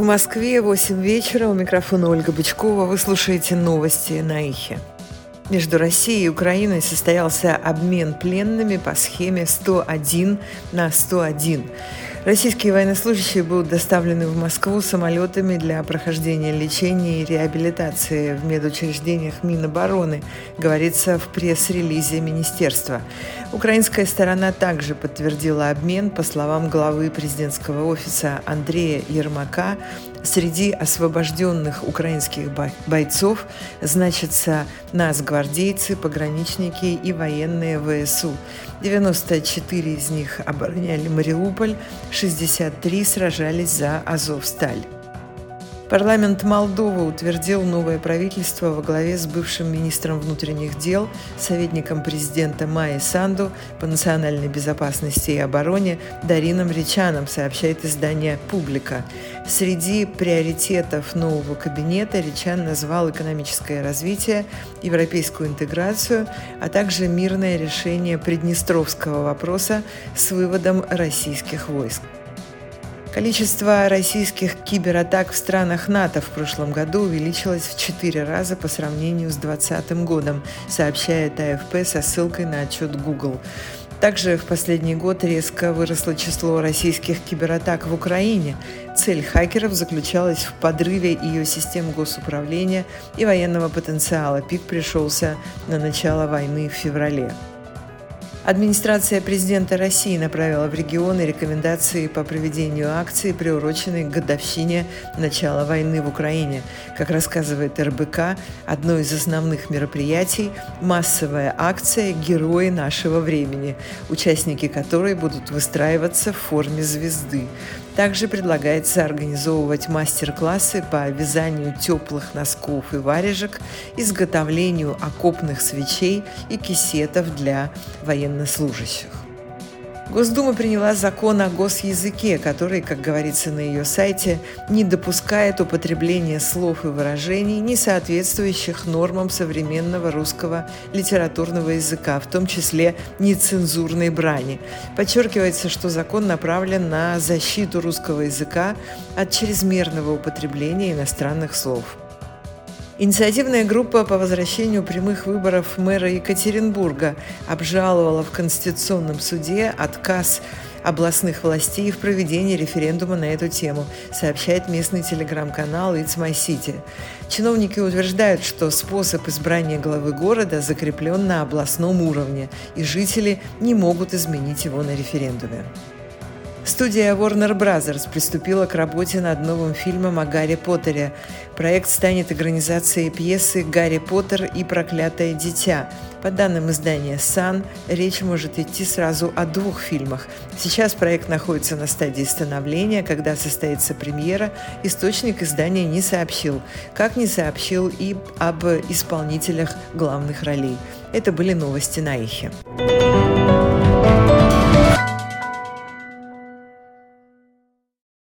Москве 8 вечера. У микрофона Ольга Бычкова. Вы слушаете новости на Ихе. Между Россией и Украиной состоялся обмен пленными по схеме 101 на 101. Российские военнослужащие будут доставлены в Москву самолетами для прохождения лечения и реабилитации в медучреждениях Минобороны, говорится в пресс-релизе министерства. Украинская сторона также подтвердила обмен. По словам главы президентского офиса Андрея Ермака, среди освобожденных украинских бойцов значатся нацгвардейцы, пограничники и военные ВСУ. 94 из них обороняли Мариуполь, 63 сражались за Азовсталь. Парламент Молдовы утвердил новое правительство во главе с бывшим министром внутренних дел, советником президента Майей Санду по национальной безопасности и обороне Дарином Ричаном, сообщает издание «Публика». Среди приоритетов нового кабинета Ричан назвал экономическое развитие, европейскую интеграцию, а также мирное решение приднестровского вопроса с выводом российских войск. Количество российских кибератак в странах НАТО в прошлом году увеличилось в 4 раза по сравнению с 2020 годом, сообщает АФП со ссылкой на отчет Google. Также в последний год резко выросло число российских кибератак в Украине. Цель хакеров заключалась в подрыве ее систем госуправления и военного потенциала. Пик пришелся на начало войны в феврале. Администрация президента России направила в регионы рекомендации по проведению акции, приуроченной к годовщине начала войны в Украине. Как рассказывает РБК, одно из основных мероприятий – массовая акция «Герои нашего времени», участники которой будут выстраиваться в форме звезды. Также предлагается организовывать мастер-классы по вязанию теплых носков и варежек, изготовлению окопных свечей и кисетов для военнослужащих. Госдума приняла закон о госязыке, который, как говорится на ее сайте, не допускает употребления слов и выражений, не соответствующих нормам современного русского литературного языка, в том числе нецензурной брани. Подчеркивается, что закон направлен на защиту русского языка от чрезмерного употребления иностранных слов. Инициативная группа по возвращению прямых выборов мэра Екатеринбурга обжаловала в Конституционном суде отказ областных властей в проведении референдума на эту тему, сообщает местный телеграм-канал It's My City. Чиновники утверждают, что способ избрания главы города закреплен на областном уровне, и жители не могут изменить его на референдуме. Студия Warner Bros. Приступила к работе над новым фильмом о Гарри Поттере. Проект станет экранизацией пьесы «Гарри Поттер и проклятое дитя». По данным издания Sun, речь может идти сразу о 2 фильмах. Сейчас проект находится на стадии становления. Когда состоится премьера, источник издания не сообщил, как не сообщил и об исполнителях главных ролей. Это были новости на Ихе.